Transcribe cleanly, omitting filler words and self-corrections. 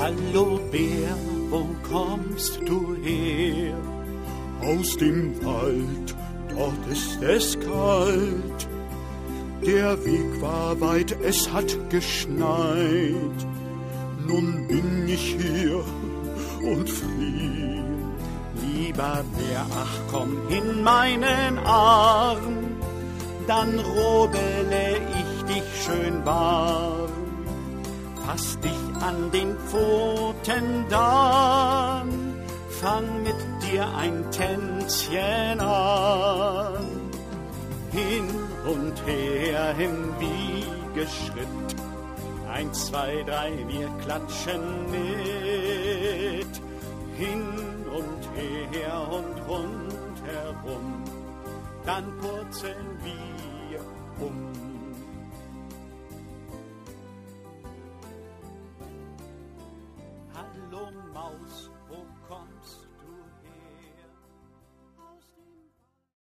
Hallo Bär, wo kommst du her? Aus dem Wald, dort ist es kalt. Der Weg war weit, es hat geschneit. Nun bin ich hier und frier. Lieber Bär, ach komm in meinen Arm, dann rodele ich dich schön warm. Fass dich an den Pfoten dann, fang mit dir ein Tänzchen an. Hin und her im Wiegeschritt, 1, 2, 3, wir klatschen mit. Hin und her und rundherum, dann purzeln wir um. Hallo Maus,